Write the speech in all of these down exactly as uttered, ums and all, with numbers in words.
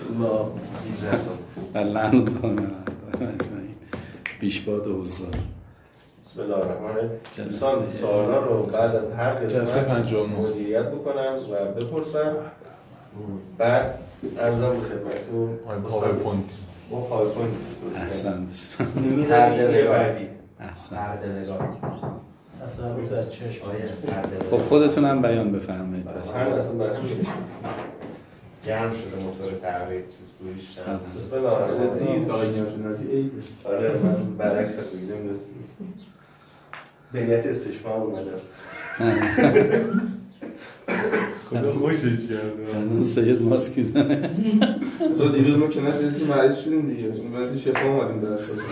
الله و لعنت دانه پیشباد و حضار. بسم الله الرحمن الرحیم. دوستان سوالا رو بعد از هر قسمت مدیریت بکنم و بپرسم، بعد ارزم به خدمتتون پاورپوینت با پاورپوینت. احسنت. پرده بعدی. احسنت. پرده نگاه. اصلا رو در چشم. خب خودتون هم بیان بفرمایید. بس هم اصلا برای گرم شده موتور تغییر چیز رویش شد. بسم الله الرحمن الرحیم. دایی آره من برعکس بگم رسید. به نیت استشفاء اومدم. خدا خوشش کرده. الان سید ماسک زنه. تو دیروز ما کنار رسیدیم مریض شدیم دیگه. بعضی شفا اومدیم در اصل.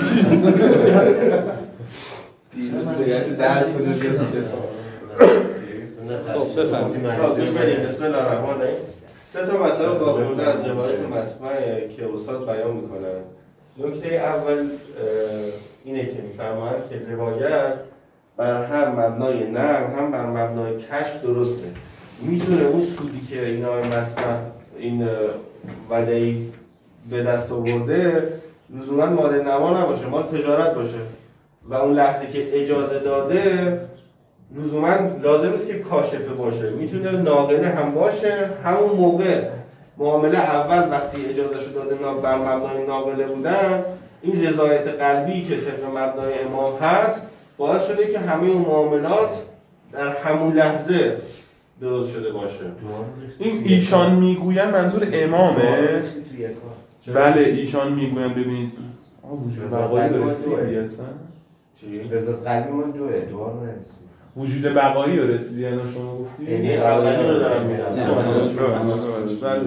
دیروز به نیت درس کنیم شفا. خب بفرمایید. بسم الله الرحمن الرحیم. سه تا مطلب واقعا از روایت مسمع که استاد بیان میکنن. نکته اول اینه که میفرمایند که روایت بر هم مبنای نقل هم بر مبنای کشف درسته. میتونه اون سودی که اینا مسمع این ودعی به دست آورده لزوما مال نما نباشه، مال تجارت باشه و اون لحظه که اجازه داده لزوما لازم نیست که کاشفه باشه، میتونه ناقله هم باشه. همون موقع معامله اول وقتی اجازه شده داده بر مبنای ناقله بودن، این رضایت قلبی که طبق مبنای امام هست باعث شده که همه اون معاملات در همون لحظه درست شده باشه. این ایشان میگوین منظور امامه؟ بله ایشان میگوین. ببینید وجود بقایی رو رسیدی هستن؟ چی؟ رضایت قلبی من دوه دوار نرسید. وجود بقایی رو رسیدی یعنی شما گفتی؟ یعنی اولی رو دارم میرم. بله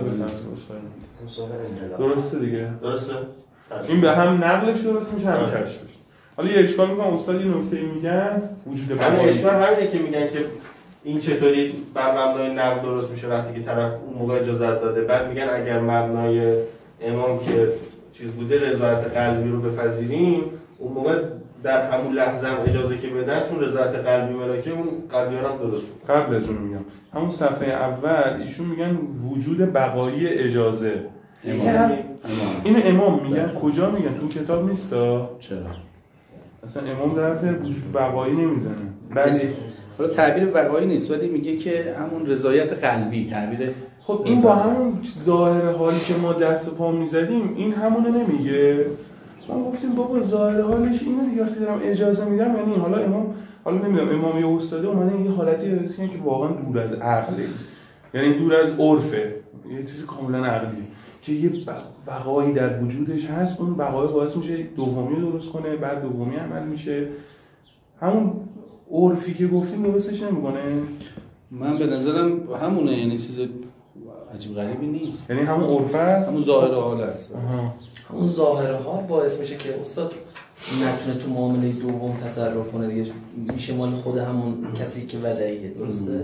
درسته دیگه. درسته؟ این به هم نقلش درست میشه هم کشفش. حالا یه اشکال میکنم استاد یه نکته میگن وجود همین بقایی. اشکال همینه که میگن که این چطوری بر مبنای نقل درست میشه وقتی که طرف اون موقع اجازه داده. بعد میگن اگر مبنای امام که چیز بوده رضایت قلبی رو بپذیریم، اون موقع در همون لحظه هم اجازه که بدن چون رضایت قلبی ملاکه اون قلبی هم درست میکنه. قبل از اون میگم همون صفحه اول ایشون میگن وجود بقایی اجازه. امام. اینو امام میگن کجا میگن؟ تو کتاب نیستا؟ چرا؟ اصلا امام در حرف وجود بقایی نمیزنه. بله حالا تعبیر بقایی نیست ولی میگه که همون رضایت قلبی تعبیر. خب این با همون ظاهر حالی که ما دست پا میزدیم این همونو نمیگه. ما گفتیم بابا ظاهر حالش اینه دیگه، وقتی دارم اجازه میدم یعنی حالا امام حالا نمیدونم امام یا استاده اومدن یه حالتی رسیدن که واقعا دور از عقله، یعنی دور از عرفه، یه چیزی کاملا عقلی که یه بقایی در وجودش هست. اون بقای باعث میشه دومی رو درست کنه، بعد دومی عمل میشه. همون عرفی که گفتیم درستش نمیکنه. من به نظرم همونه، یعنی چیز عجیب غریبی نیست. یعنی همون عرف است، همون ظاهر حال است. همون ظاهر حال باعث میشه که استاد نتونه تو معامله دوم تصرف کنه دیگه، میشه مال خود همون کسی که ودعیه. درسته؟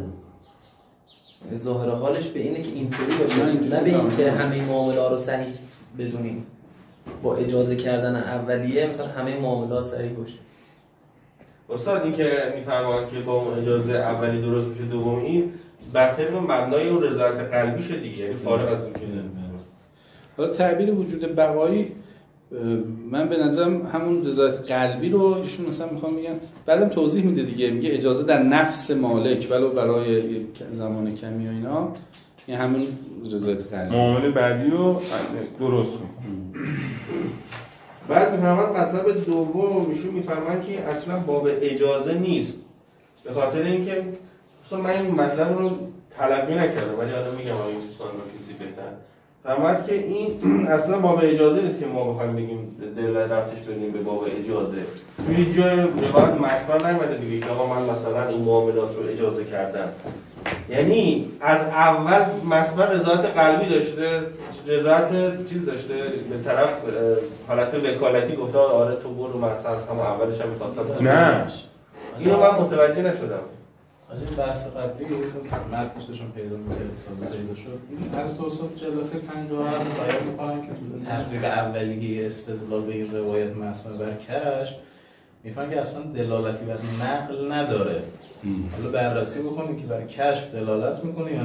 ظاهر حالش به اینه که اینطوری باشه، نه به این که همه معامله‌ها رو صحیح بدونیم با اجازه کردن اولیه مثلا همه معامله‌ها صحیح باشه. استاد این که میفرمایند که با اون اجازه اولی درست میشه دومی بر طبق مبنای اون رضایت قلبی شد دیگه، یعنی فارغ از اون که حالا تعبیر وجود بقایی من به نظرم همون رضایت قلبی رو ایشون مثلا میخوام میگن، بعدم توضیح میده دیگه، میگه اجازه در نفس مالک ولو برای زمان کمی و اینا، یعنی همون رضایت قلبی. معامله بعدی رو درست میکنه. بعد میفرمایند مطلب دوم میشون میفرمایند که اصلا باب اجازه نیست، به خاطر اینکه مثلا من این مطلب رو تلقی نکردم ولی الان میگم آیا دوستان رو کسی بهتر فهمد که این اصلا باب اجازه نیست که ما بخوایم بگیم دل رفتش بدیم به باب اجازه. توی جای روایت مسمع نیومده دیگه که آقا من مثلا این معاملات رو اجازه کردم، یعنی از اول مسمع رضایت قلبی داشته، رضایت چیز داشته، به طرف حالت وکالتی گفته آره تو برو، من اصلا هم اولش هم می‌خواستم نه اینو من متوجه نشدم. از این بحث قبلی که متنشون پیدا می‌کرد تازه پیدا شد، این از توصف جلسه پنجاه و هفت بیان می‌کنن که تو تحقیق اولیه استدلال به این روایت مسمع بر کشف میفهمن که اصلا دلالتی بر نقل نداره. حالا بررسی بکنیم که بر کشف دلالت میکنه یا نه.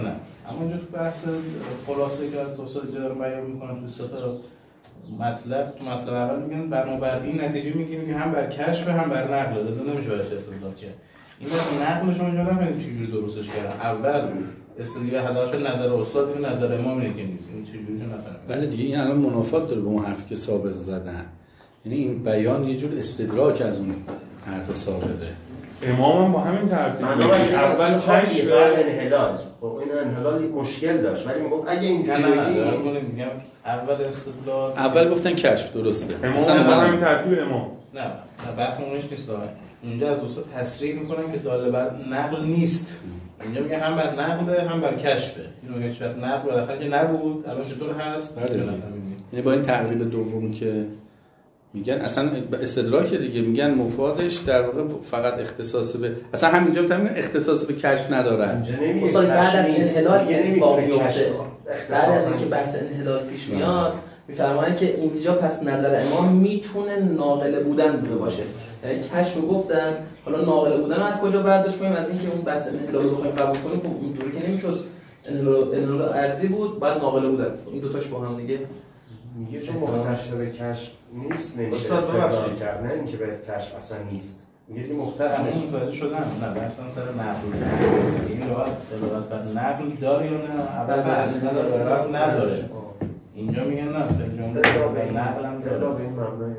اما اینجا تو بحث خلاصه که از دوستان اینجا دارم بیان میکنم تو سه تا مطلب، تو مطلب اول میگن بنابراین نتیجه میگیریم که هم بر کشف هم بر نقل، لازم نمیشه براش استدلال کرد. این نقلش رو اینجا نفهمید چجوری درستش کردن. اول استدلال هداش نظر استاد این نظر امام اینه که نیست. این چجوری رو نفهمید. بله دیگه این الان منافات داره با اون حرفی که سابق زدن. یعنی این بیان یه جور استدراک از اون حرف سابقه. امام هم با همین ترتیب اول کشف بعد انحلال. خب این انحلال مشکل داشت ولی میگفت اگه اینجوری بگیم میگم اول استدلال اول گفتن کشف درسته. امام هم با همین ترتیب امام. نه نه بحث اونش نیست. اونجا از استاد تصریح میکنن که داله بر نقل نیست. اینجا میگه هم بر نقل هم بر کشفه. اینو هیچ وقت نقل بالاخره که نبود الان چطور هست؟ بله. یعنی با این تقریب دوم که میگن اصلا استدراک دیگه، میگن مفادش در واقع فقط اختصاص به اصلا همینجا هم اختصاص به کشف نداره. اصلا بعد از انحلال یعنی واقعی بیفته. بعد از اینکه بحث انحلال پیش میاد میفرمایند که اینجا پس نظر امام میتونه ناقله بودن بوده باشه. یعنی کشف رو گفتن، حالا ناقله بودن رو از کجا برداشت کنیم؟ از اینکه اون بحث انحلال رو بخوایم قبول کنیم خب اونطوری که نمیشد. انحلال ارضی بود بعد ناقله بودن. این دو تاش با هم دیگه میگه چون مختص به کشف نیست نمیشه استدلال کرد، نه اینکه به کشف اصلا نیست. میگه که مختص نمیشه. متوجه شدم. نه بحثم سر نقل. این راحت دلالت بر نقل داره یا نه؟ اول اصلا دلالت نداره. اینجا میگن نه خیلی جمله به نقل هم داره. به این مبنای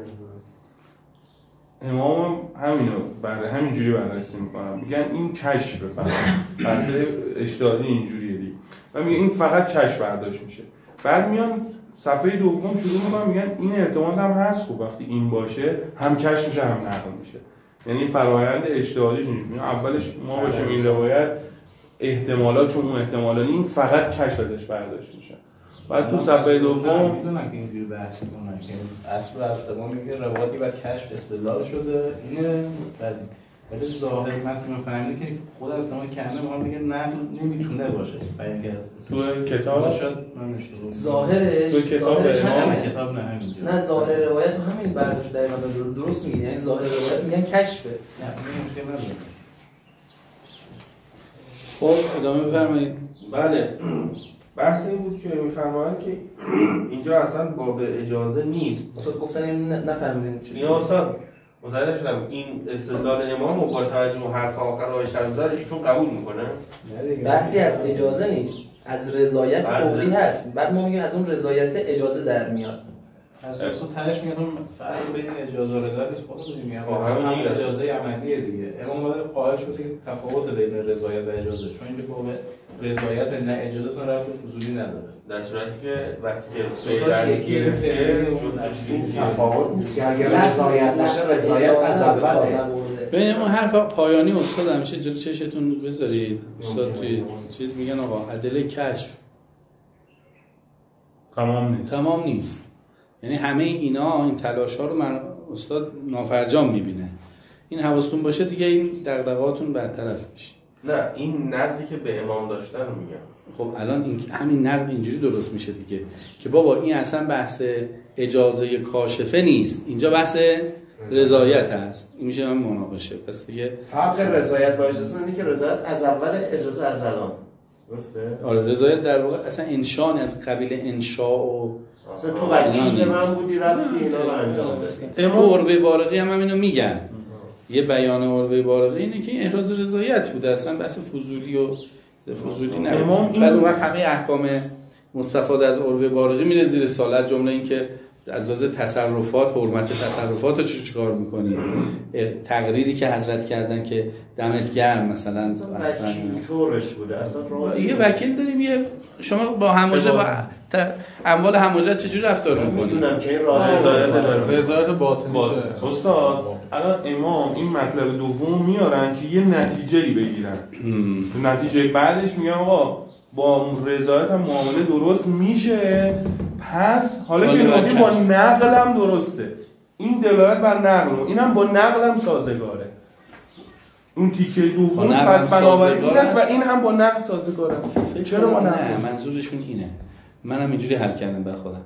امام همینو برای همینجوری بررسی میکنم. میگن این کشف فقط بحث اجتهادی اینجوریه دیگه. و میگن این فقط کشف برداشت میشه. بعد میان صفحه دوم شروع میکنن میگن این ارتباط هم هست. خب وقتی این باشه هم کشف میشه هم نقل میشه. یعنی فرآیند اجتهادیش نیست. اولش ما باشیم این روایت احتمالات چون اون احتمالا این فقط کشف ازش برداشت میشه. بعد تو صفحه دوم میدونن که اینجوری بحث میکنن که اصل استقام میگه روایتی بر کشف استدلال شده اینه. ولی ولی ظاهر متن فهمیده که خود استقام کنه ما میگه نقل نمیتونه باشه. بیان که تو کتاب شاید من اشتباه ظاهرش تو کتاب همین کتاب نه همینجا. نه ظاهر روایت همین برداشت دقیقاً درست میگه. یعنی ظاهر روایت میگن کشفه. نه این مشکل نداره. خب ادامه بفرمایید. بله بحث این بود که میفرمایند که اینجا اصلا باب اجازه نیست. استاد گفتن این نفهمیدین چی؟ یا استاد متوجه شدم این استدلال امام و با توجه به حرف آخر آیه شرم‌دار ایشون قبول میکنه. بحثی از اجازه نیست، از رضایت قولی هست. بعد ما میگیم از اون رضایت اجازه در میاد. از اصلا تنش میگم فرق بین اجازه و رضایت است. خودت میگم همین اجازه عملیه دیگه. امام مادر قائل شد که تفاوت بین رضایت و اجازه، چون اینجا با رضایت نه اجازه اصلا رفت فضولی نداره. در صورتی که وقتی که فعلا گرفته این تفاوت نیست که اگر رضایت نشه رضایت از اوله. ببین اون حرف پایانی استاد همیشه جلو چشتون بذارید. استاد توی چیز میگن آقا ادله کشف تمام نیست. تمام نیست. یعنی همه اینا این تلاش‌ها رو من استاد نافرجام میبینه. این حواستون باشه دیگه این دغدغه‌هاتون برطرف میشه. نه این نقدی که به امام داشتن رو میگم. خب الان این همین نقد اینجوری درست میشه دیگه که بابا این اصلا بحث اجازه کاشفه نیست، اینجا بحث رضایت هست. این میشه من مناقشه. پس دیگه فرق رضایت با اجازه اینه که رضایت از اول اجازه از الان. درسته؟ آره رضایت در واقع اصلا انشان از قبیل انشاء و اصلا تو وکیل من بودی رفتی اینا رو انجام بدی. عروه بارقی هم همینو میگن. یه بیان عروه بارقی اینه که این احراز رضایت بوده، اصلا بحث فضولی و فضولی نه. بعد اون وقت همه احکام مستفاد از عروه بارقی میره زیر سالت، جمله این که از لحاظ تصرفات حرمت تصرفات رو چی چیکار می‌کنی؟ تقریری که حضرت کردن که دمت گرم مثلا اصلا طورش بوده اصلا راست. یه وکیل داریم، یه شما با هموجه با اموال هموجه چجوری رفتار می‌کنی؟ میدونم که این راه رضایت باطنی استاد الان امام این مطلب دوم میارن که یه نتیجه‌ای بگیرن. تو نتیجه بعدش میگن آقا با رضایت هم معامله درست میشه، پس حالا که میگیم با نقل هم درسته. این دلالت بر نقل، اینم با نقل هم سازگاره. اون تیکه دوم پس بنابراین این است و این هم با نقل سازگار است. چرا با نقل؟ نه منظورشون اینه. منم اینجوری حل کردم برای خودم.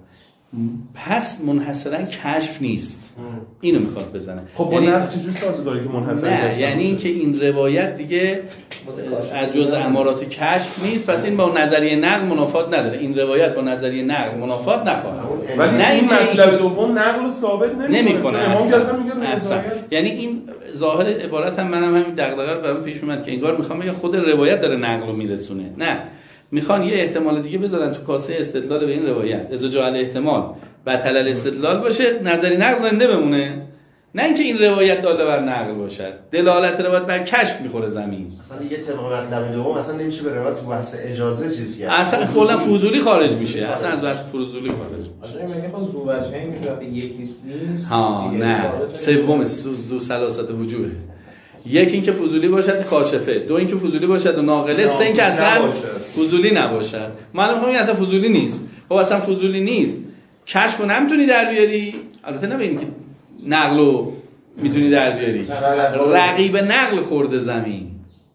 پس منحصرا کشف نیست. اینو میخواد بزنه. خب با یعنی نقل چجوری سازگاره که منحصرا نه، یعنی اینکه این روایت دیگه از جز امارات کشف نیست، پس این با نظریه نقل منافات نداره. این روایت با نظریه نقل منافات نخواهد. ولی نه این مطلب دوم نقل رو ثابت نمیکنه. امام اصلا میگه اصلا. یعنی این ظاهر عبارت هم منم همین دغدغه رو برام پیش اومد که انگار میخوام بگم خود روایت داره نقل رو میرسونه. نه، میخوان یه احتمال دیگه بذارن تو کاسه استدلال به این روایت. اذا جاء الاحتمال بطل الاستدلال باشه، نظری نقل زنده بمونه. نه اینکه این روایت داله بر نقل باشد. دلالت روایت بر کشف میخوره زمین. اصلا دیگه طبق مطلب دوم اصلا نمیشه به روایت تو بحث اجازه چیزی کرد. اصلا کلا فضولی خارج میشه. اصلا از بحث فضولی خارج میشه. آره میگه خود زوجهی میگه یکی نیست. ها نه. سوم زو ثلاثه وجوه. یک اینکه فضولی باشد کاشفه، دو اینکه فضولی باشد و ناقله، سه اینکه اصلا فضولی نباشد. معلومه میخوام اصلا فضولی نیست. خب اصلا فضولی نیست. کشفو نمیتونی در بیاری، البته نه به اینکه نقلو میتونی در بیاری. رقیب نقل خورده زمین.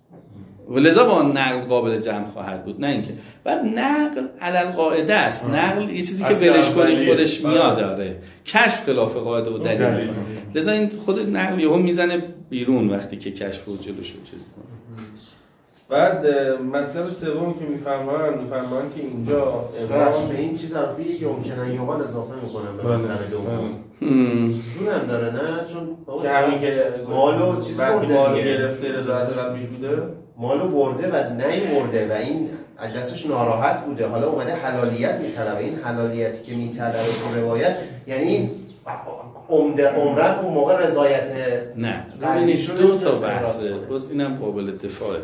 ولذا با نقل قابل جمع خواهد بود، نه اینکه بعد نقل علل قاعده است. نقل یه چیزی که ولش کنی خودش میاد داره. کشف خلاف قاعده و دلیل میکنه. لذا این خود نقل یهو میزنه بیرون وقتی که کشف و جلوش رو چیز کنه. بعد مطلب سومی که میفرمان میفرمان که اینجا امام به این چیز البته یه یمکنه یوغان اضافه میکنم به مطلب دوم. زونم داره نه چون که همین که مالو چیز برده مالو گرفته رضایت قلبیش بوده، مالو برده و نیورده و این دستش ناراحت بوده، حالا اومده حلالیت میطلبه. این حلالیتی که میطلبه تو روایت یعنی عمده عمرن اون موقع رضایت نه. ببینید دو تا بحثه، باز اینم قابل دفاعه.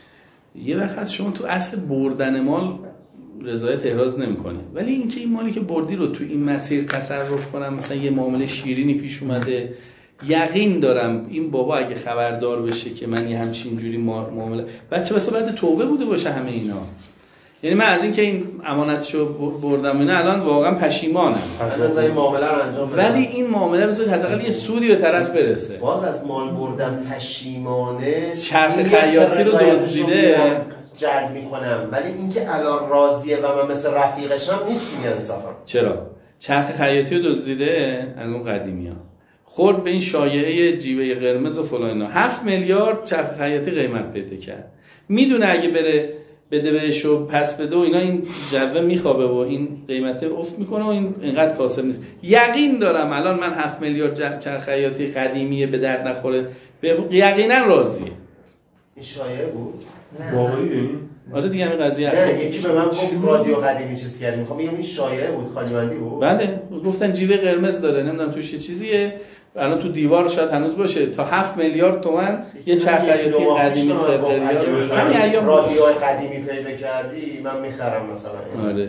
یه وقت شما تو اصل بردن مال رضایت احراز نمی‌کنی، ولی اینکه این مالی که بردی رو تو این مسیر تصرف کنم، مثلا یه معامله شیرینی پیش اومده، یقین دارم این بابا اگه خبردار بشه که من یه همچین جوری معامله، بچه واسه بعد توبه بوده باشه همه اینا. یعنی من از اینکه این امانتشو بردم اینا الان واقعا پشیمانم. از این معامله رو انجام بدم. ولی این معامله بذار حداقل یه سودی به طرف برسه. باز از مال بردم پشیمانه، چرخ خیاطی رو دزدیده جلب میکنم، ولی اینکه الان راضیه و من مثل رفیقشم نیست میگه انصافا. چرا؟ چرخ خیاطی رو دزدیده از اون قدیمی‌ها. خورد به این شایعه جیوه قرمز و فلان اینا. هفت میلیارد چرخ خیاطی قیمت پیدا کرد. میدونه اگه بره بده بهش و پس بده و اینا این جوه میخوابه و این قیمته افت میکنه و این اینقدر کاسب نیست. یقین دارم الان من هفت میلیارد چرخ خیاطی قدیمیه به درد نخوره به یقینا راضیه. این شایعه بود؟ واقعی این؟ آره دیگه همین قضیه نه یکی به من گفت رادیو قدیمی چیز کردیم، میخوام بگم این شایعه بود، خالی بندی بود. بله گفتن جیوه قرمز داره، نمیدونم توش چه چیزیه، الان تو دیوار شاید هنوز باشه، تا هفت میلیارد تومان یه چرخ خیاطی قدیمی خریداری همین ایام رادیو قدیمی پیدا کردی من میخرم مثلا. آره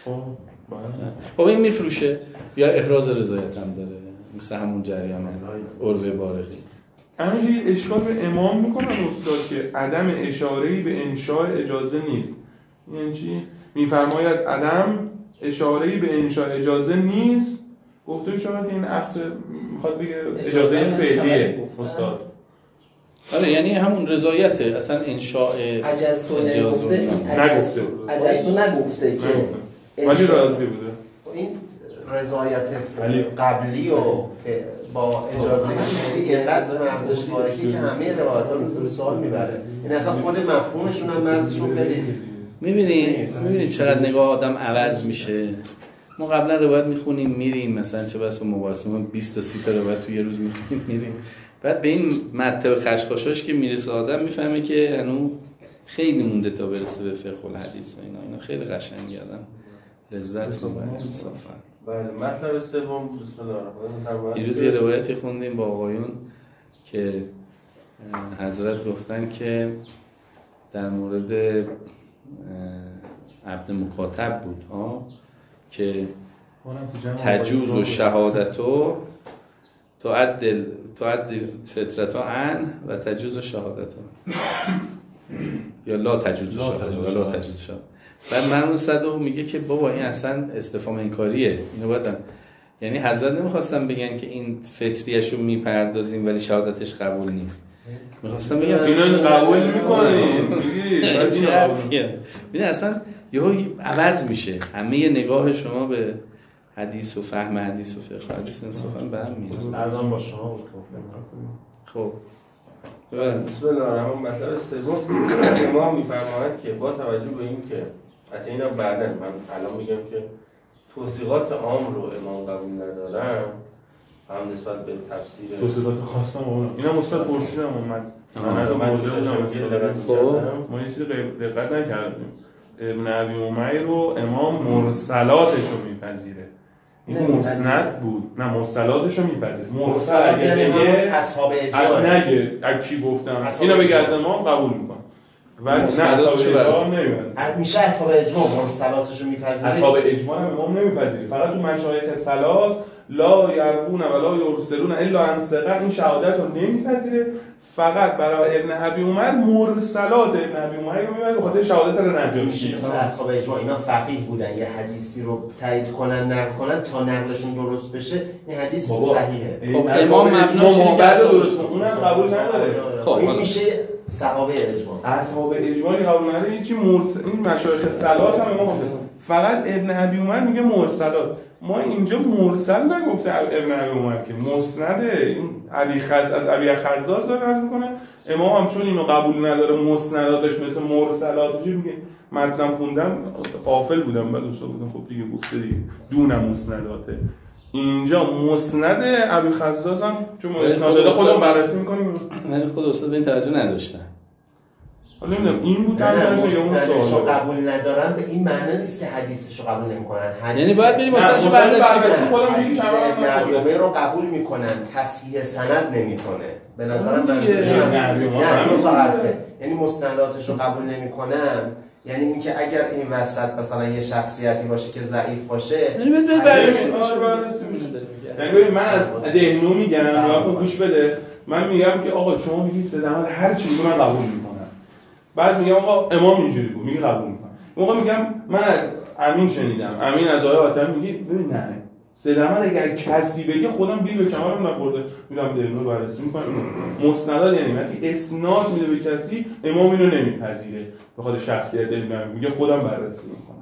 خب این میفروشه یا احراز رضایت هم داره، مثل همون جریان عروه بارقی. همینجوری اشکال به امام میکنن استاد که عدم اشاره‌ای به انشاء اجازه نیست. یعنی چی؟ میفرماید عدم اشاره‌ای به انشاء اجازه نیست. گفته شما که این عکس میخواد بگه اجازه فعلیه استاد. آره یعنی همون رضایته، اصلا انشاء اجازه نگفته نگفته اجازه نگفته که ولی راضی بوده. این رضایت قبلی و با اجازه فعلی اینقدر مرزش باریکی که همه روایت‌ها رو زیر سوال میبره. این اصلا خود مفهومشون هم مرزشون خیلی می‌بینی می‌بینی چقدر نگاه آدم عوض میشه. ما قبلا روایت میخونیم میریم مثلا چه بسا مباحثه ما بیست تا سی تا روایت تو یه روز میخونیم میریم، بعد به این مطلب خشخاشاش که میرسه آدم میفهمه که هنوز خیلی مونده تا برسه به فقه الحدیث و اینا. اینا خیلی قشنگه، آدم لذت میبره انصافا. بله مطلب سوم بسم الله الرحمن الرحیم. یه روز یه روایتی خوندیم با آقایون که حضرت گفتن که در مورد عبد مکاتب بود ها که تجوز و شهادتو تعدل تعدل فطرتو عن و تجوز و شهادتو یا لا تجوز و شهادتو و لا تجوز و شهادتو. بعد مرمون صدو میگه که بابا این اصلا استفهام انکاریه، اینو باید، یعنی حضرت نمیخواستن بگن که این فطریشو میپردازیم ولی شهادتش قبول نیست، میخواستم بگم اینا قبول میکنیم چه حرفیه. ببین اصلا یهو عوض میشه همه نگاه شما به حدیث و فهم حدیث و فقه حدیث انصافا به هم میرسه. الان با شما بود. خب بسم الله الرحمن الرحیم. مسئله سوم امام میفرماید که با توجه به این که حتی اینا بعداً من الان میگم که توصیقات عام رو امام قبول ندارم هم نسبت به تفسیر توصیقات خاصم اون اینا مستقل پرسیدم اومد سند موضوع بودم. خب ما یه چیزی دقت نکردیم. ابن ابی عمیر رو امام مرسلاتش رو میپذیره. این مسند بود. نه مرسلاتش رو میپذیره. مرسل اگه بگه اصحاب اجماع نگه از کی گفتم اینا بگه از امام قبول میکنه. ولی نه اصحاب اجماع نمیپذیره. میشه اصحاب اجماع مرسلاتش رو میپذیره. اصحاب اجماع هم امام نمیپذیره. فقط تو مشایخ ثلاث لا یرون و لا یرسلون الا عن ثقه این شهادت رو نمیپذیره. فقط برای ابن ابی عمر مرسلات ابن ابی عمر رو میبره به خاطر شهادت نجاشی. مثلا اصحاب اجماع اینا فقیه بودن یه حدیثی رو تایید کنن نقل کنن تا نقلشون درست بشه این حدیث صحیحه. خب امام مبناش اینه که اونم قبول نداره. خب این میشه صحابه اجماع. اصحاب اجماع قبول نداره. هیچی مرسل این مشایخ ثلاث هم امام فقط ابن ابی عمر میگه مرسلات. ما اینجا مرسل نگفته ابن ابی عمر که مسنده این علی خز از ابی خزاز داره از میکنه. امام هم چون اینو قبول نداره مسنداتش مثل مرسلاتش میگه متن خوندم غافل بودم بعد استاد بودم خب دیگه گفته دیگه دونم مسنداته. اینجا مسند ابی خزاز هم چون ما اسناد خودمون بررسی میکنیم من خود استاد به این توجه نداشتم. حالا نمیدونم این بود ترجمهش یا اون سوال قبول ندارن به این معنی نیست که حدیثشو قبول نمیکنن. یعنی باید بریم مثلا چه بررسی کنن. حدیث ابن ابی عمر رو قبول میکنن تصحیح سند نمیکنه. به نظرم منظورشون نه دو تا حرفه. یعنی مستنداتش رو قبول نمیکنن یعنی اینکه اگر این وسط مثلا یه شخصیتی باشه که ضعیف باشه یعنی ببین بررسی میشه. یعنی ببین من از دهنو میگم یا گوش بده من میگم که آقا شما میگی سدمات هر چی میگه من قبول میکنم. بعد میگم آقا امام اینجوری بود میگه قبول میکنم. موقع میگم من امین شنیدم امین از آیه آتم میگه ببین نه سدمات اگر کسی بگه خودم بیل به کمرم نخورده میرم دهنو بررسی میکنم. مستند یعنی وقتی اسناد میده به کسی امام اینو نمیپذیره به خاطر شخصیت علمی میگه خودم بررسی میکنم.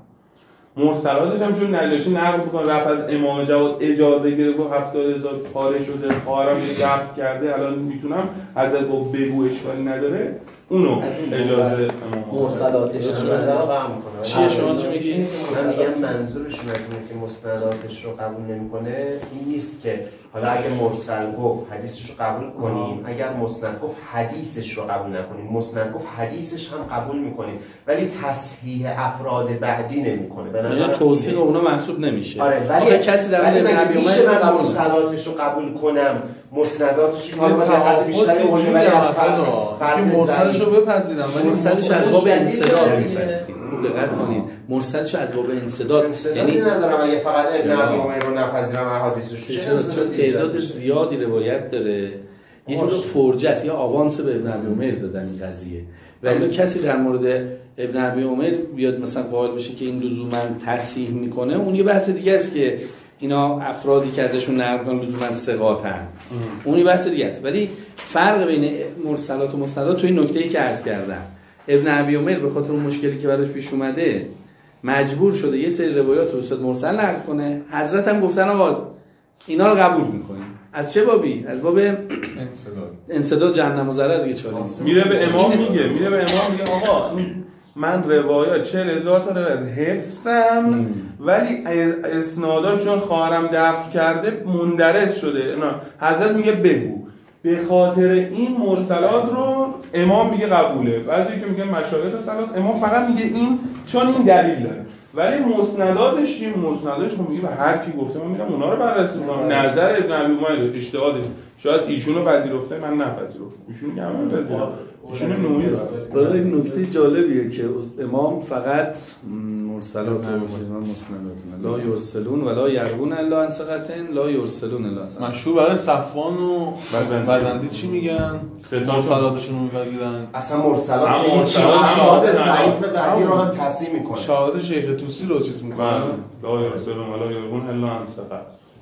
مرسلاتش هم چون نجاشی نقل میکنه رفت از امام جواد اجازه گرفت و هفتاد هزار پاره شده خواهرم یه رفت کرده الان میتونم حضرت با بگو اشکالی نداره اونو اجازه امام مرسلاتش رو فهم میکنه. چیه شما چی میگی؟ من میگم منظورشون از اینه که مستنداتش رو قبول نمیکنه این نیست که حالا اگه مرسل گفت حدیثش رو قبول کنیم اگر مسند گفت حدیثش رو قبول نکنیم مسند گفت حدیثش هم قبول میکنیم ولی تصحیح افراد بعدی نمیکنه. به نظر توصیق اونا محسوب نمیشه. آره ولی کسی در ولی مورد نبی میشه من مرسلاتش رو قبول کنم مسنداتش رو قبول کنم بیشتری اون ولی از فرد مرسلش رو بپذیرم ولی مرسلش از باب انسداد میپذیریم. خوب دقت کنید مرسلش از باب انسداد یعنی ندارم اگه فقط ابن ابی عمر رو نپذیرم احادیثش چرا چون تعداد زیادی روایت داره یه جور فرجه است یا آوانس به ابن ابی عمر دادن این قضیه ولی کسی در مورد ابن ابی عمر بیاد مثلا قائل بشه که این لزوما تصحیح میکنه اون یه بحث دیگه است که اینا افرادی که ازشون نقل میکنن لزوما ثقاتن اون یه بحث دیگه است. ولی فرق بین مرسلات و مسندات تو این نکته‌ای که عرض کردم ابن ابی عمر به خاطر اون مشکلی که براش پیش اومده مجبور شده یه سری روایات رو استاد مرسل نقل کنه. حضرت هم گفتن آقا اینا رو قبول میکنیم. از چه بابی؟ از باب انسداد انسداد جهنم و ضرر دیگه چاله میره به امام میگه میره به امام میگه آقا من روایات چهل هزار تا روایت حفظم ولی اسنادا چون خواهرم دفع کرده مندرس شده. نه حضرت میگه بگو به خاطر این مرسلات رو امام میگه قبوله. بعضی که میگن مشایخ ثلاث امام فقط میگه این چون این دلیل داره ولی مسنداتش این مسنداتش رو میگه هر کی گفته من میرم اونا رو بررسی میکنم. نظر ابن ابی عمر اجتهادش شاید ایشونو پذیرفته من نپذیرفتم ایشون میگه من پذیرفتم ایشون نوعی برای این نکته جالبیه که امام فقط مرسلات و مسندات لا یرسلون ولا یروون الا عن ثقه لا یرسلون الا عن ثقه. مشهور برای صفوان و وزندی چی میگن؟ مرسلاتشون رو میپذیرن. اصلا مرسلات این شهادت ضعیف بعدی رو هم تصحیح میکنه. شهادت شیخ طوسی رو چیز میکنن لا یرسلون ولا یروون الا عن ثقه.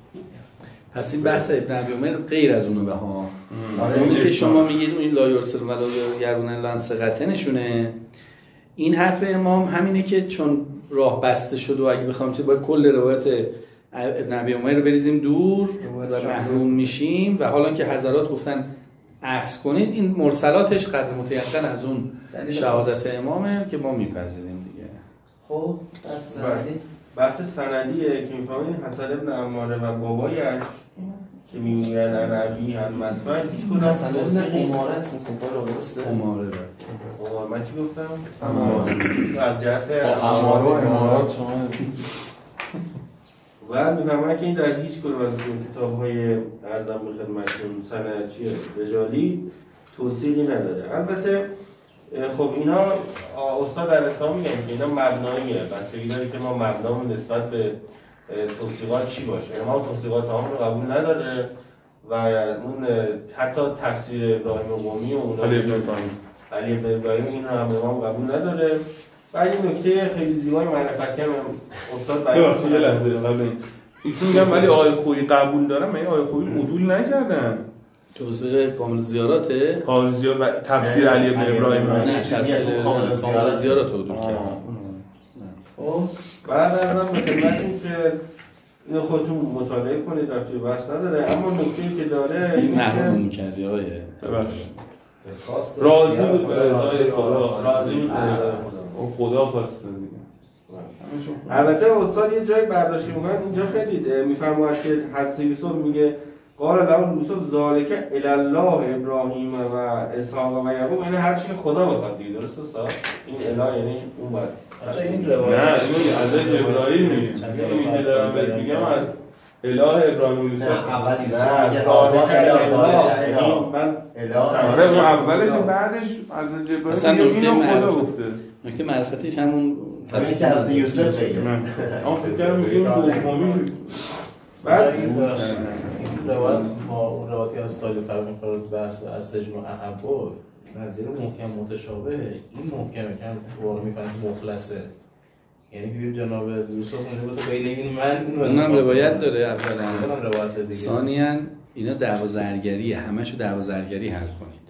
پس این بحث ابن ابی عمر غیر از اونه بها. اونی که شما میگید این لا یرسل ولا یروون الا عن ثقه نشونه. این حرف امام همینه که چون راه بسته شد و اگه بخوام چه باید کل روایت ابن ابی امیه رو بریزیم دور و محروم میشیم و حالا که حضرات گفتن عکس کنید، این مرسلاتش قدر متیقن از اون شهادت امامه که ما میپذیریم دیگه. خب بحث سندی بحث سندیه که میفهمین حسن ابن عماره و بابایش که میگن عربی هم مسمع هیچ کدوم حسن ابن عماره است مثلا رو درسته عماره عماره من چی گفتم؟ عماره از جهت عماره و امارات شما و میفهمن که این در هیچ کدوم از اون کتاب‌های ارزم به خدمتتون سندی رجالی توصیلی نداره. البته خب اینا استاد در اتهام میگن که اینا مبناییه، بستگی داره که ما مبنامون نسبت به توصیقات چی باشه. ما توصیقات هم رو قبول نداره و اون حتی تفسیر ابراهیم قمی و اونا علی ابن ابراهیم علی ابن ابراهیم این رو هم امام قبول نداره. و این نکته خیلی زیبای معرفتی هم استاد بیان یه لحظه قبل این ایشون میگن ولی آقای خویی قبول دارن، من آقای خویی عدول نکردن. توصیق کامل زیاراته؟ کامل زیارت و تفسیر علی ابن ابراهیم نه تفسیر کامل زیارات عدول کردن. خب بعد ازم به خدمتتون که اینو خودتون مطالعه کنید، در توی بحث نداره، اما نکته‌ای که داره این محروم می‌کردی آقای راضی بود به رضای خدا، راضی بود به رضای خدا، اون خدا خواسته دیگه. البته استاد یه جایی برداشت می‌کنه اینجا خیلی میفرماید که حضرت یوسف میگه قال له یوسف ذالک الی الله ابراهیم و اسحاق و یعقوب، یعنی هر چی خدا بخواد دیگه، درسته استاد؟ این اله یعنی اون بعد این روایت نه اینو از جبرائیل میگه، این که دارم بهت میگم از اله ابراهیم و یوسف. نه اول یوسف میگه رازا اله اله من اله آره اون اولش بعدش از جبرائیل میگه اینو خدا گفته. نکته معرفتیش همون همین که از یوسف بگه. اما فکر کنم میگیم دومی بعد این روایت با اون روایتی از طالب فرمی قرارت بحث از سجن و احبا نظیر محکم متشابهه. این محکمه که دوباره میفهمه مخلصه، یعنی که جناب یوسف اونجا بود بین این من اونم روایت داره اولا، اونم روایت دیگه. ثانیاً اینا دعوا زرگریه، همشو دعوا زرگری حل کنید.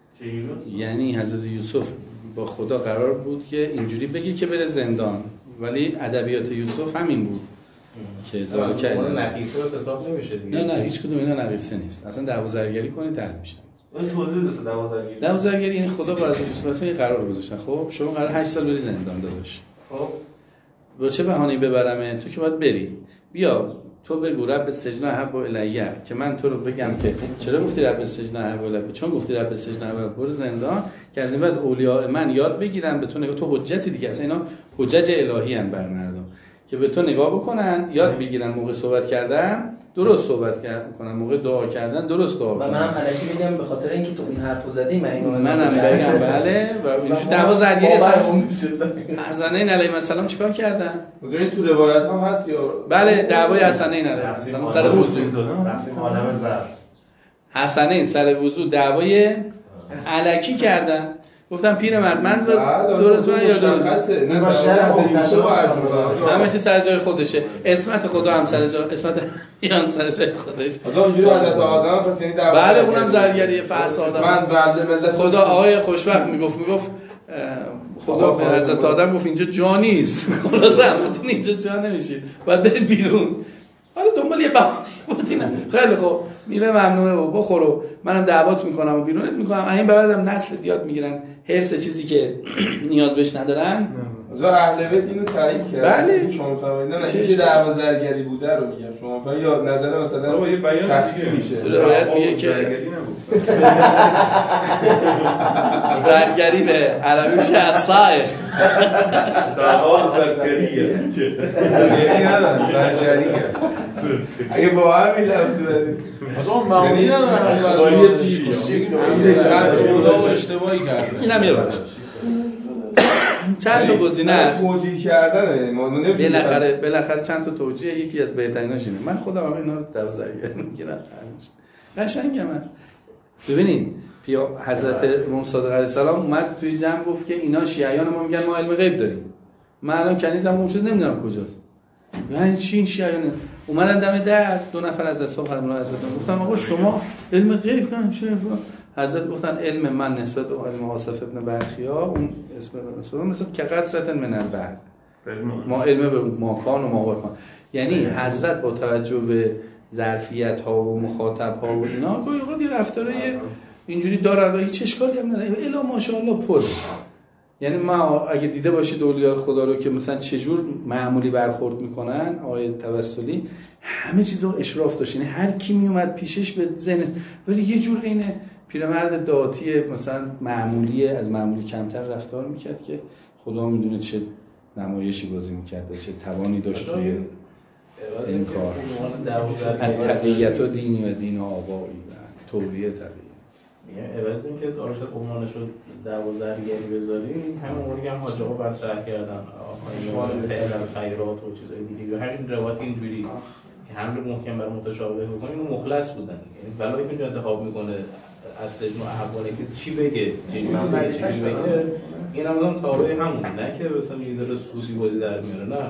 یعنی حضرت یوسف با خدا قرار بود که اینجوری بگه که بره زندان، ولی ادبیات یوسف همین بود که زال کرد نقیصه واسه حساب نمیشه دیگه. نه نه هیچ کدوم اینا نقیصه نیست، اصلا دعوا زرگری کنید حل میشه. اون توضیح بده دعوا زرگری. دعوا زرگری یعنی خدا با حضرت یوسف اصلا قرار گذاشتن، خب شما قرار هشت سال بری زندان داداش، خب با چه بهانه‌ای ببرمه؟ تو که باید بری، بیا تو بگو رب سجن احب الیه که من تو رو بگم که چرا گفتی رب سجن احب الیه، چون گفتی رب سجن احب برو زندان که از این بعد اولیاء من یاد بگیرن به تو نگاه، تو حجتی دیگه، اصلا اینا حجج الهی ان بر مردم که به تو نگاه بکنن، یاد بگیرن موقع صحبت کردن درست صحبت کردن، موقع دعا کردن درست دعا کنن. و منم الکی میگم به خاطر اینکه تو این حرفو زدی من اینو منم بگم بله و اینجوری دعوا زرگری اصلا حسنین علیه السلام چیکار کردن؟ این تو روایت هم هست یا بله دعوای حسنین علیه السلام سر وضو، رفتیم عالم زر، حسنین سر وضو دعوای الکی کردن، گفتم پیرمرد من درست من یا درست این با شرم محتشم همه چی سر جای خودشه، اسمت خدا هم سر جای، اسمت یان سر جای خودش. آقا اونجوری حضرت آدم پس یعنی دعوا بله اونم زرگری فحص آدم. من بعد ملت خدا آقای خوشبخت میگفت میگفت خدا به حضرت آدم گفت اینجا جا نیست، خلاص همتون اینجا جا نمیشید باید برید بیرون. حالا دنبال یه بهانه بود اینا. خیلی خوب میوه ممنوعه و بخورو منم دعوات میکنم و بیرونت میکنم، این بعدم نسل یاد میگیرن هرس چیزی که نیاز بهش ندارن. از اهل بیت اینو تایید کرد. بله شما فهمیدن نه اینکه دعوا زرگری بوده رو میگم، شما فهمید یا نظر مثلا رو یه بیان دیگه میشه. تو روایت میگه که زرگری به عربی میشه اصائق دعوا زرگریه یعنی ندارن زرگریه اگه با همین لفظ بدیم آقا معمولی ندارن همین چیزی خدا اشتباهی کرده. اینم یه باشه چند تا گزینه است توجیه کردن ما بالاخره بالاخره چند تا توجیه، یکی از بهتریناش اینه من خودم هم اینا رو دعوا زرگری میگیرم قشنگم است. ببینید پیا حضرت امام صادق علیه السلام اومد توی جمع گفت که اینا شیعیان ما میگن ما علم غیب داریم، من الان کنیزم گم شده نمیدونم کجاست، یعنی چی این شیعیان اومدن دم در دو نفر از اصحاب حضرت حضرت گفتن آقا شما علم غیب کنن چه حضرت گفتن علم من نسبت به علم واصف ابن برخیا اون اسم نسبت مثل که قطرة من البحر، ما علم به ماکان و ماوکان یعنی حضرت با توجه به ظرفیت ها و مخاطب ها و اینا گاهی اوقات یه رفتارای اینجوری دارن و هیچ اشکالی هم نداره. الا ماشاءالله پر. یعنی ما اگه دیده باشید اولیاء خدا رو که مثلا چجور معمولی برخورد میکنن، آقای توسلی همه چیز رو اشراف داشت، یعنی هر کی میومد پیشش به ذهن، ولی یه جور عین پیرمرد داتی مثلا معمولی از معمولی کمتر رفتار میکرد که خدا میدونه چه نمایشی بازی میکرد، چه توانی داشت توی این کار. از تقییت و دینی و دین و آبایی و توریه طبیعی میگم عوض این که دارشت عنوانش رو دعوا زرگری بذاریم، همون موردی هم حاج آقا مطرح کردن آقای فعل خیرات و چیزای دیگه، و همین روایت اینجوری که حمل محکم بر متشابه بکنه، اینو مخلص بودن. یعنی بلایی که اونجا انتخاب میکنه از سجن و احوال که چی بگه، چی بگه، این هم تابع همون، نه که مثلا یه داره سوسی بازی در میاره، نه.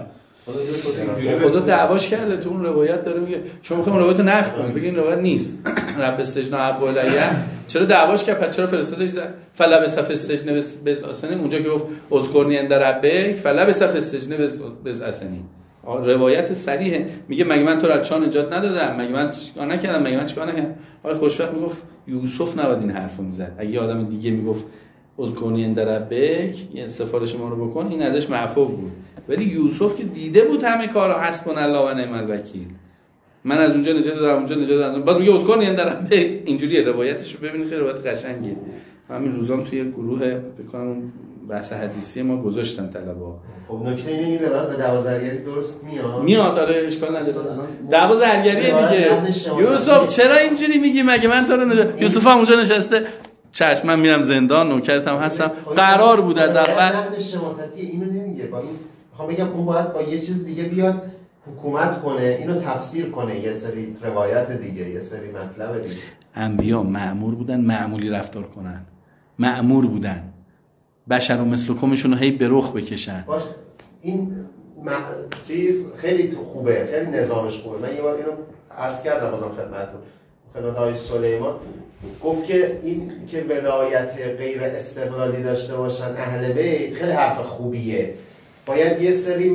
خدا دعواش کرده تو اون روایت داره میگه شما میخوایم روایت رو نقد کنید، بگین روایت نیست. رب السجن ابو الیه چرا دعواش کرد؟ پس چرا فرستادش فلبث فی السجن بضع سنین؟ اونجا که گفت اذکرنی عند ربک فلبث فی السجن بضع سنین، روایت صریحه. میگه مگه من تو را چان نجات ندادم؟ مگه من چیکار نکردم؟ مگه من چیکار نکردم؟ آقای خوشوقت میگفت یوسف نباید این حرفو میزد. اگه یه آدم دیگه میگفت اذکرنی عند ربک، یه سفارش ما رو بکن، این ازش معفو بود. ولی یوسف که دیده بود همه کارا، حسبنا الله و نعم الوکیل، من از اونجا نجات دادم اونجا نجات دادم، باز میگه اذکرنی عند ربک. اینجوریه روایتش رو ببینید، خیلی روایت قشنگه. همین روزام توی گروه بکنم بحث حدیثی ما گذاشتن طلبا. خب نکته اینه این روایت به دعوا زرگری درست میاد؟ میاد، آره اشکال نداره. دعوا زرگریه دیگه. یوسف چرا اینجوری میگی؟ مگه من تو رو نجات؟ یوسف هم اونجا نشسته، چشم من میرم زندان، نوکرتم هستم. قرار بود از اول نقد شماتتی اینو نمیگه، با این میخوام بگم اون باید با یه چیز دیگه بیاد حکومت کنه، اینو تفسیر کنه، یه سری روایت دیگه، یه سری مطلب دیگه. انبیا مأمور بودن معمولی رفتار کنن، مأمور بودن بشر و مثلکمشون رو هی به رخ بکشن. باش این م... چیز خیلی خوبه، خیلی نظامش خوبه. من یه بار اینو عرض کردم بازم خدمتتون، خدمت آقای سلیمان، گفت که این که ولایت غیر استقلالی داشته باشن اهل بیت خیلی حرف خوبیه، باید یه سری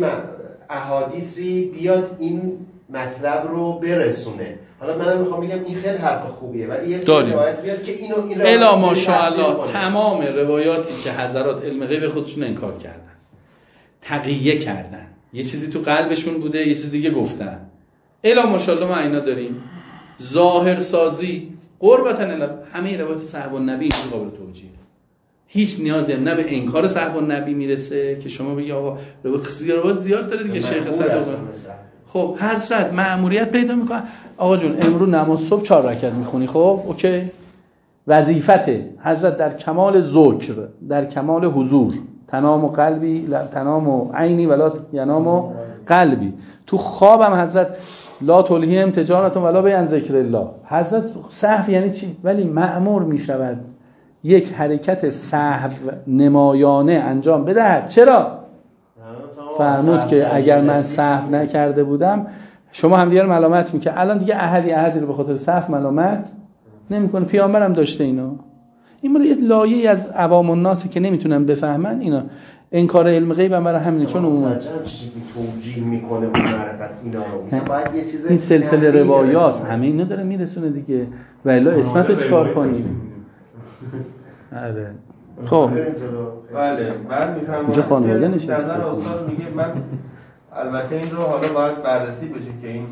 احادیثی بیاد این مطلب رو برسونه. حالا منم میخوام بگم این خیلی حرف خوبیه، ولی یه سری روایت بیاد که اینو این روایت الا ماشاءالله تمام روایاتی که حضرات علم غیب خودشون انکار کردن، تقیه کردن، یه چیزی تو قلبشون بوده یه چیز دیگه گفتن. الا ماشاءالله ما اینا داریم. ظاهر سازی قربتا الا همه روایت صحابه النبی قابل توجیه، هیچ نیازی هم نه به انکار صحابه النبی میرسه که شما بگی آقا روایت زیاد داره دیگه شیخ صدوق. خب حضرت مأموریت پیدا میکنن، آقا جون امروز نماز صبح چهار رکعت میخونی، خب اوکی، وظیفته. حضرت در کمال ذکر، در کمال حضور، تنام و قلبی تنام و عینی ولا ینام و قلبی. تو خوابم حضرت لا تلهیهم تجارت ولا بیع ذکر الله. حضرت سهو یعنی چی؟ ولی مأمور میشود یک حرکت سهو نمایانه انجام بدهد. چرا؟ فرمود که اگر من سهو نکرده بودم شما هم دیگه رو ملامت میکنه. الان دیگه احدی احدی رو به خاطر سهو ملامت نمیکنه. پیامبرم داشته اینو. این مال یه لایه‌ای از عوام الناس که نمیتونن بفهمن اینا. انکار علم غیب هم برای همینه، چون عموما چیزی توجیه میکنه اون معرفت اینا رو. باید یه چیز این سلسله روایات همه اینا داره میرسونه دیگه. والا اسمت رو چیکار کنیم؟ آره خب بله بعد میفهمم اینجا خانواده نشسته. نظر استاد میگه من البته این رو حالا باید بررسی بشه که این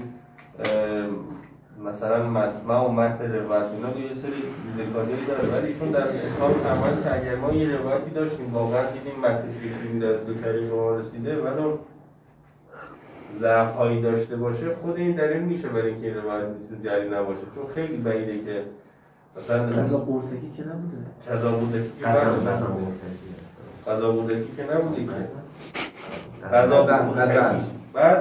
مثلا مسمع و متن روایت اینا یه سری ذکاری داره، ولی ایشون در اصحاب فرمایند که اگر ما یه روایتی داشتیم واقعا دیدیم متن فکری در دو کریم به ما رسیده ولو ضعف‌هایی داشته باشه، خود این دلیل میشه برای اینکه این روایت میتونه جری نباشه، چون خیلی بعیده که مثلا قضا قرطگی که نبوده، قضا قرطگی که نبوده، قضا قرطگی که نبوده که قضا قرطگی. بعد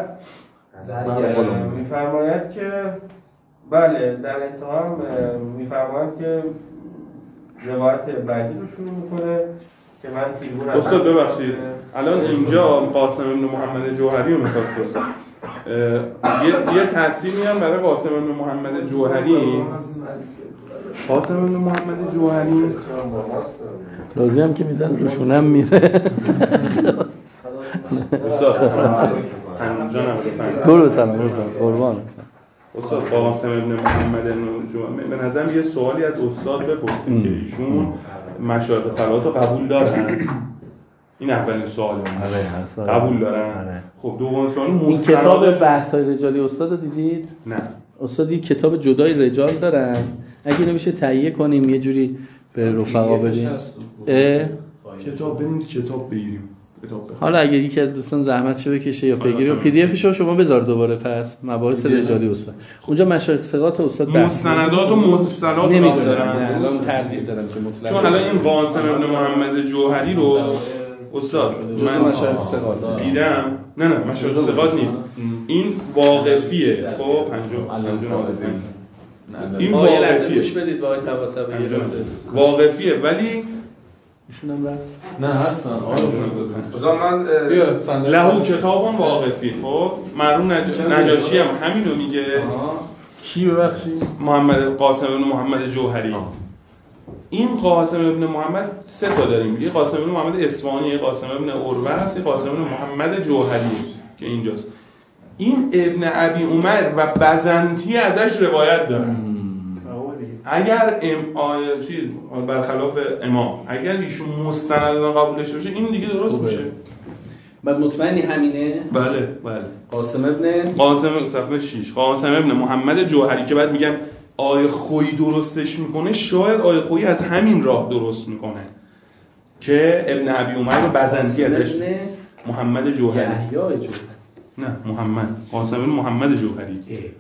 میفرماید که بله در انتها هم میفرماید که روایت بعدی رو شروع میکنه که من فیلمون استاد ببخشید الان اینجا قاسم بن محمد جوهری رو میخواست یه یه تصمیم میام برای قاسم بن محمد جوهری. قاسم بن محمد جوهری رازی هم که میزن روشونم میره. استاد پنجاه نود و پنج. برو سلام برو سلام قربان. استاد قاسم ابن محمد نوجوانی به نظرم یه سوالی از استاد بپرسیم که ایشون مشایخ صلوات رو قبول دارن؟ این اولین سوال آره قبول دارن. آره. خب دوم سوال این کتاب بحث‌های رجالی استاد رو دیدید؟ نه. استاد یک کتاب جدای رجال دارن. اگه اینو بشه تهیه کنیم یه جوری به رفقا بدیم. کتاب ببینید کتاب بگیریم. حالا اگه یکی از دوستان زحمتشو بکشه یا بگیره و پی دی افشو شما بذار دوباره پس مباحث رجالی استاد اونجا مشایخ ثقات استاد مستندات و مستلزمات نمیدونم الان تردید دارم که مطلق چون الان این قاسم ابن محمد جوهری رو استاد من مشایخ ثقات دیدم نه نه مشایخ ثقات نیست این واقفیه خب پنجاه این واقفیه گوش بدید با طباطبایی واقفیه ولی ایشونم رفت نه هستن آره من لهو کتابون واقفی خب مرحوم نجاشی هم همینو میگه. کی ببخشید؟ محمد قاسم ابن محمد جوهری. این قاسم ابن محمد سه تا داریم، یه قاسم ابن محمد اصفهانی، یه قاسم ابن عروه است، یه قاسم ابن محمد جوهری که اینجاست. این ابن ابی عمر و بزنطی ازش روایت دارن. اگر ام آی چیز برخلاف امام اگر ایشون مستنداً قبول داشته باشه این دیگه درست خوبه. میشه. بعد مطمئنی همینه؟ بله بله. قاسم ابن قاسم صفحه شش قاسم ابن محمد جوهری که بعد میگم آیه خویی درستش میکنه، شاید آیه خویی از همین راه درست میکنه که ابن ابی عمر بزنطی ازش محمد جوهری یحیی جوهری نه محمد قاسم ابن محمد جوهری.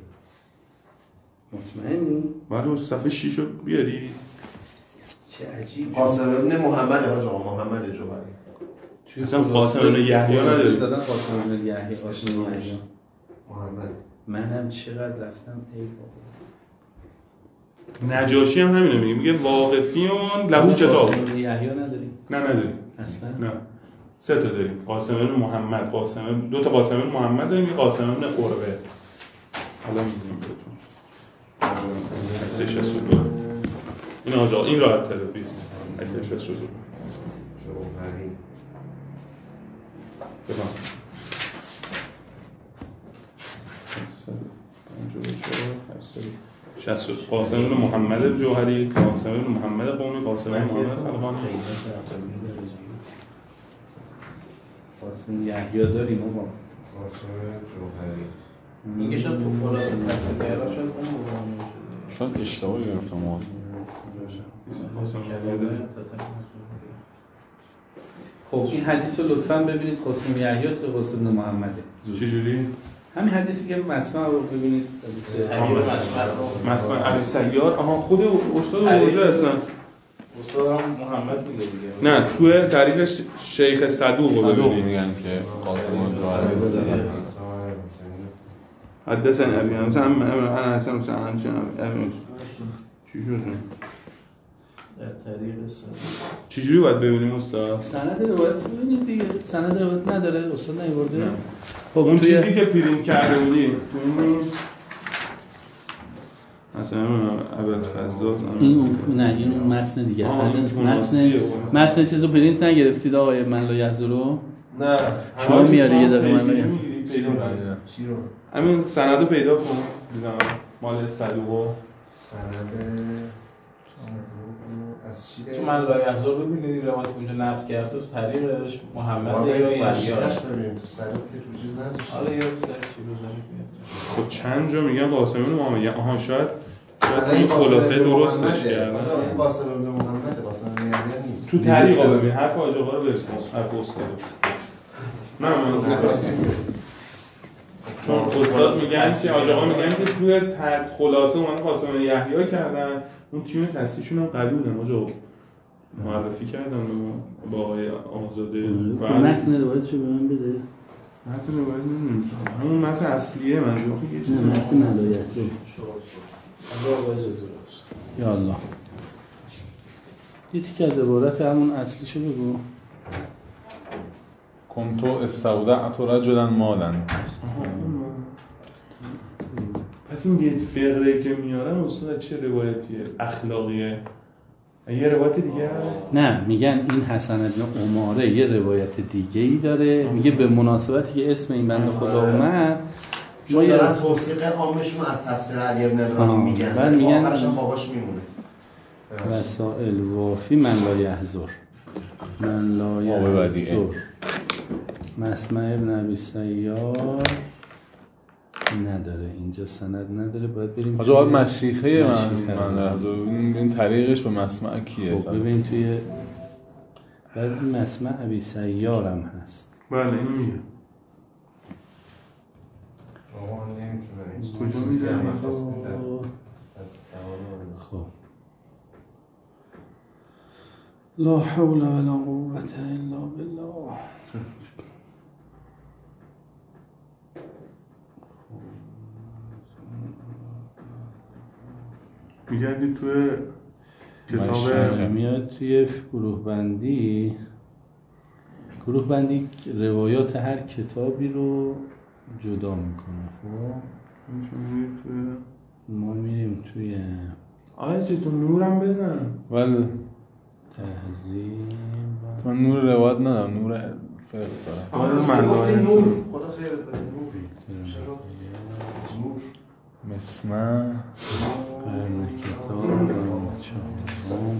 مطمئنی؟ بله صفحه شش رو بیاری. چه عجیب. قاسم ابن محمد آقا محمد جوهری. اصلا قاسم ابن یحیی نداری. زدن قاسم ابن یحیی قاسم یحیی محمد. منم چقدر رفتم ای بابا. نجاشی هم همینه میگه میگه واقفیون لهو کتاب. قاسم ابن یحیی نداریم؟ نه نداریم. اصلا؟ نه. سه تا داریم. قاسم ابن محمد، قاسم دو تا قاسم ابن محمد داریم، یه قاسم ابن عروه. حالا میگم بهتون. سه شصت و دو این آجا این راحت تره بید سه شصت و دو جوهری بفهم شصت قاسم ابن محمد جوهری، قاسم ابن محمد قومی، قاسم ابن محمد خلقانی. قاسم یحیی داریم ما قاسم جوهری میگه شاید تو خلاصه تحصیل کرده شاید اون بگم شاید اشتباه گرفتم موضوع خب این حدیث رو لطفاً ببینید قاسم یحیی است قاسم ابن محمده. چه جوری؟ همین حدیثی که مسمع رو ببینید مسمع ابی سیار آها خود استاد اونجا هستن. استاد هم محمد میگه دیگه. نه تو تعریف شیخ صدوق رو ببینید میگن که قاسم جوهری حدثني ابي انا سام انا سام عن ابي چی شد؟ در طریق سند چجوری باید ببینیم استاد؟ سند روایت ببینید دیگه. سند روایت نداره استاد نیورده. خب اون چیزی که پرینت کرده بودی تو این مثلا اول فضلات این نه این اون متن دیگه است. متن متن چیزو پرینت نگرفتید آقای من لا یحضرو؟ نه شما میاری یه دقیقه من لا یحضرو چی رو؟ همین سندو پیدا کن میذارم مال صدوق سند از چی تو من لا یحضر ببینید روایت اونجا نقل کرده تو طریقش محمد یا یحیی ببینیم تو سند که تو چیز نذاشته. حالا یه سرچی بزنید. خب چند جا میگن قاسم ابن محمد آها شاید شاید این خلاصه درستش کردن. مثلا این قاسم ابن محمد قاسم ابن یحیی نیست. تو طریقا ببین حرف حاج آقا رو برسون حرف استاد. نه من چون استاد میگن که حاج آقا میگن که توی خلاصه اون قاسم ابن یحیی کردن اون تیم تصحیحشون هم قوی بودن حاج آقا معرفی کردن با آقای آزاده و متن روایتشو به من بده. متن روایت نمیدونم همون متن اصلیه من جو یه چیزی متن ملایت رو الله اجازه یا الله یه تیکه از عبارت همون اصلیشو بگو. کنتو استودعت رجلا مالا. پس این بیت فقره که میارن استاد چه روایتیه؟ اخلاقیه؟ یه روایت دیگه هست؟ نه میگن این حسن بن عماره یه روایت دیگه ای داره، میگه به مناسبتی که اسم این بنده خدا اومد چون دارن توصیق عامشون از تفسیر علی بن ابراهیم میگن بعد میگن آخرش هم باباش میمونه. وسائل وافی من لا یحضر من لا یحضر مسمع ابن ابی سیار نداره اینجا، سند نداره، باید بریم آجا باید مشیخه من لحظه این طریقش به مسمع کیه؟ خب ببین توی بعد این مسمع ابی سیار هم هست. بله این میگه آقا نمیتونه کجا میدونم خب لا حول ولا قوة الا بالله. میگردی توی کتاب میاد توی گروه بندی گروه بندی روایات هر کتابی رو جدا میکنه. خب ما میریم توی آیا چی تو نورم بزن ولی تهذیب من نور روایت ندارم، نور فقه دارم. آره من نور خدا خیرت بده نوری چرا نور مسمع قرن کتاب چهارم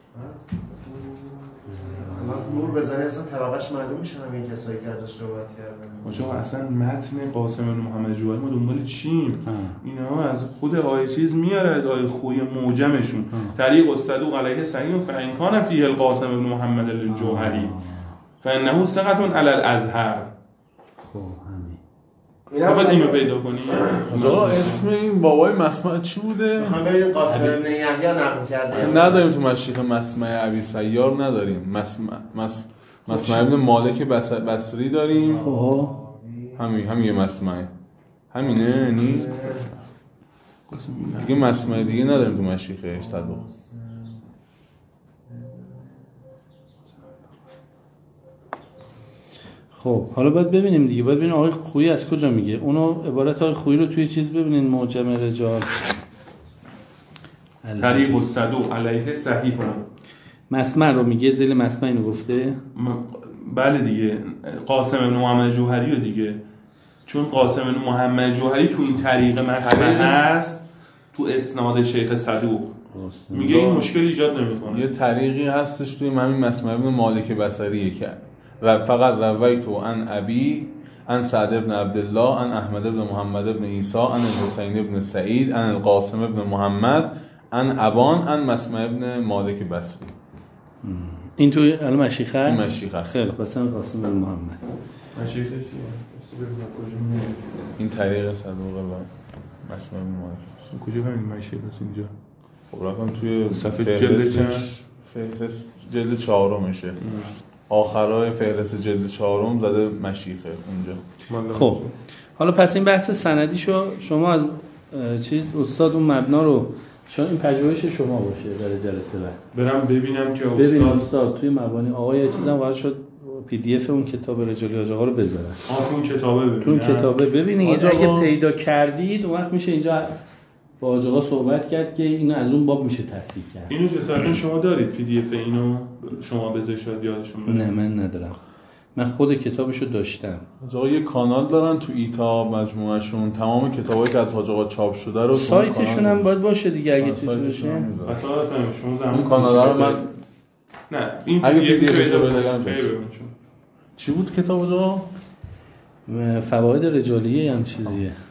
نور بزنی اصلا طبقش معلوم میشه همین کسایی که ازش روایت کردن. آجا اصلا متن قاسم بن محمد جوهری ما دنبال چیم؟ اینا از خود آیه چیز میاره، از آیه خوی موجمشون طریق الصدوق علیه صحیح فان کان فیه القاسم بن محمد الجوهری فانه ثقة علی الازهر. خب همین فقط اینو پیدا کنی. آجا اسم این بابای مسمع چی بوده؟ میخوام ببینیم قاسم بن یحیی نقل کرده. نداریم تو مشیخ مسمع ابی سیار نداریم. مسمع مس مسمع ابن مالک بصری داریم. خب همین همین مسمع همینه یعنی دیگه مسمع دیگه نداریم تو مشیخش تدو. خب حالا باید ببینیم دیگه، باید ببینیم آقای خویی از کجا میگه. اونو عبارت آقای خویی رو توی چیز ببینین، معجم رجال طریق الصدوق علیه صحیح مسمع رو میگه، ذیل مسمع اینو گفته. بله دیگه قاسم بن محمد جوهری رو دیگه، چون قاسم بن محمد جوهری تو این طریق مسمع هست تو اسناد شیخ صدوق میگه این مشکل ایجاد نمیکنه. یه طریقی هستش توی همین مسمع ابن مالک بصری که و فقط روایت عن ابی عن سعد بن عبدالله عن احمد بن محمد بن عیسی عن حسین بن سعید عن القاسم بن محمد عن ابان عن مسمع ابن مالک بصری. این توی المشیخ هست؟ این مشیخ هست. خیلی قاسم قاسم بن محمد مشیخش این طریق صدوق و مسمع ابن مالک. کجا فهمیدی مشیخ هست اینجا؟ خب رفتم توی صفحه جلد چند؟ فهرست جلد چهارمشه. آخرای فهرست جلد چهارم زده مشیخه اونجا. خب حالا پس این بحث سندیشو شما از چیز استاد اون مبنا رو شاید این پژوهش شما باشه برای جلسه بعد. برم ببینم که استاد ببین استاد توی مبانی آقا یه چیزام قرار شد پی دی اف اون کتاب رجالی حاج آقا رو بذارن. آ اون کتابه ببینید. تو اون کتابه ببینید اگه پیدا کردید اون وقت میشه اینجا با حاج آقا صحبت کرد که اینو از اون باب میشه تصحیح کرد. اینو جسارتا شما دارید پی دی اف اینو شما بذارید شاید یادشون بره. نه من ندارم. من خود کتابشو داشتم. حاج آقا یه کانال دارن تو ایتا مجموعهشون تمام کتابایی که از حاج آقا چاپ شده رو سایتشون هم باید باشه دیگه اگه تو باشه. اصلا نمیدونم شما زمان اون کانال رو من نه این اگه پی دی اف پیدا بگم چی بود کتاب آقا؟ فواید رجالیه هم چیزیه.